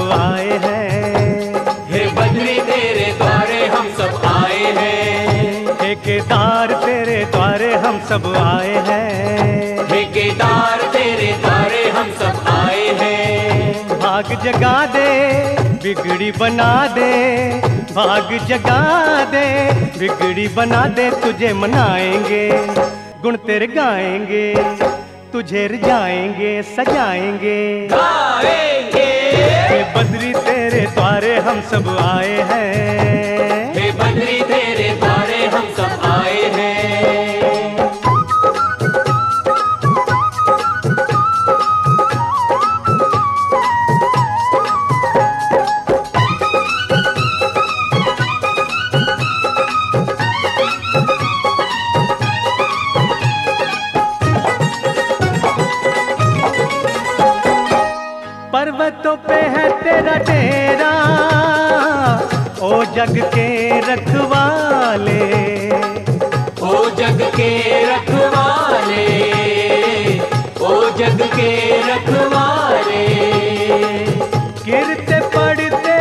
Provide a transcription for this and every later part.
आए हैं। हे बद्री तेरे द्वारे हम सब आए हैं। हे केदार तेरे द्वारे हम सब आए हैं। हे केदार तेरे द्वारे हम सब आए हैं। भाग जगा दे बिगड़ी बना दे, भाग जगा दे बिगड़ी बना दे, तुझे मनाएंगे गुण तेरे गाएंगे, तुझे रिझाएंगे सजाएंगे गाएंगे। हे बद्री तेरे द्वारे हम सब आए हैं। हे बद्री तेरे द्वारे हम सब आए हैं। पर्वतों पे है तेरा डेरा, ओ जग के रखवाले, ओ जग के रखवाले, ओ जग के रखवाले। गिरते पड़ते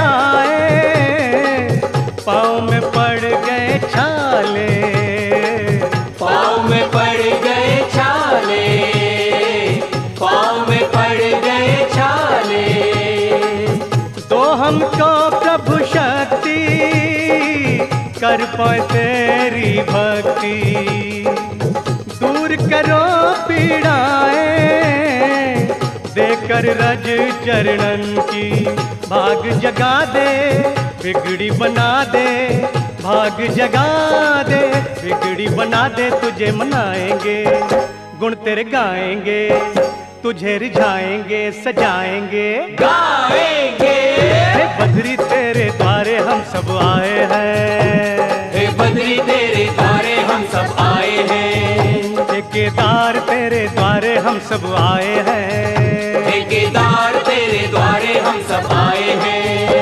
आए, पाँव में पड़ गए छाले, पाँव में पड़ गए छाले, पाँव में पड़ गए छाले। तो हमको प्रभु शक्ति कर पाए तेरी भक्ति, दूर करो पीड़ाएं देकर रज चरणन की। भाग जगा दे बिगड़ी बना दे, भाग जगा दे बिगड़ी बना दे, तुझे मनाएंगे गुण तेरे गाएंगे, तुझे रिझाएंगे सजाएंगे गाएंगे। हे बद्री तेरे द्वारे हम सब आए हैं। हे बद्री तेरे द्वारे हम सब आए हैं। हे केदार तेरे द्वारे हम सब आए हैं। हे केदार तेरे द्वारे हम सब आए हैं।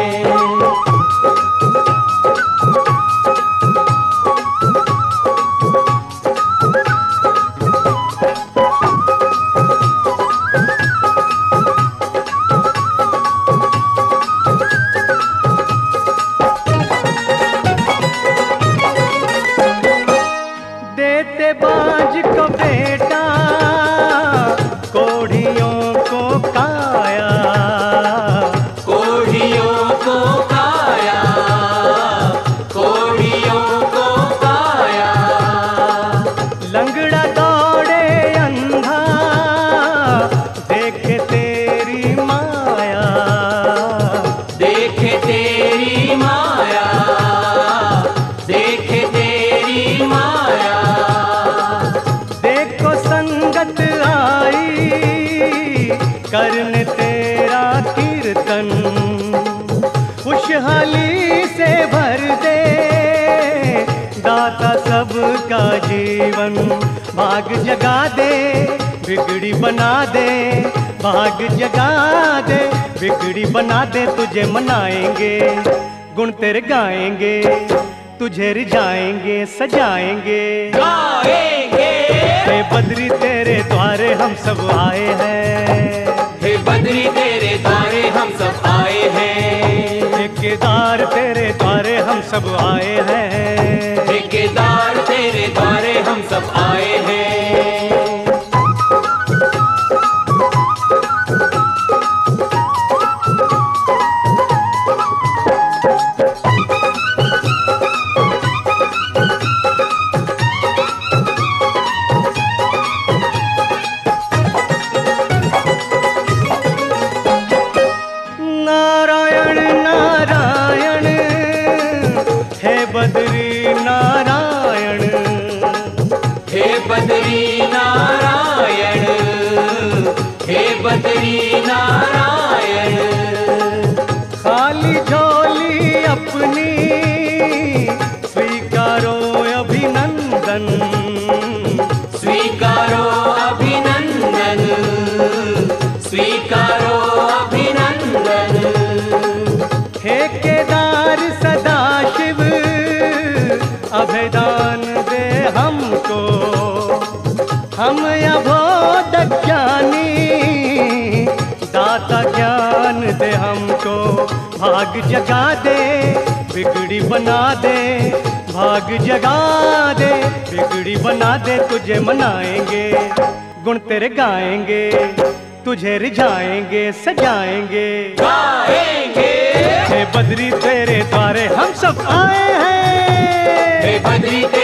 देते बाज को बेटा, कोढ़ियों को काया, कोढ़ियों को काया, कोढ़ियों को काया। लंगड़ा दौड़े अंधा देखे तेरी माया, देखे तेरी माया, देखे तेरी माया। देखो संगत आई करने तेरा कीर्तन, खुशहाली से भर दे दाता सबका जीवन। भाग जगा दे बिगड़ी बना दे, भाग जगा दे बिगड़ी बना दे, तुझे मनाएंगे गुण तेरे गाएंगे, तुझे रिझाएंगे सजाएंगे गाएंगे। हे बद्री तेरे द्वारे हम सब आए हैं। हे बद्री तेरे द्वारे हम सब आए हैं। हे केदार तेरे द्वारे हम सब आए हैं। हे केदार तेरे द्वारे हम सब आए हैं। नारायण नारायण हे बद्री नारायण, हे बद्री नारायण, हे बद्री नारायण। खाली झोली अपनी स्वीकारो अभिनंदन, स्वीकारो अभिनंदन, स्वीकारो अभिनंदन। हे केदार सदाशिव अभयदान दे हमको, हम अबोध ज्ञानी दाता ज्ञान दे हमको, भाग जगा दे बिगड़ी बना दे, भाग जगा दे बिगड़ी बना दे, तुझे मनाएंगे गुण तेरे गाएंगे, तुझे रिझाएंगे सजाएंगे गाएंगे। हे बद्री तेरे द्वारे हम सब आए हैं, हे बद्री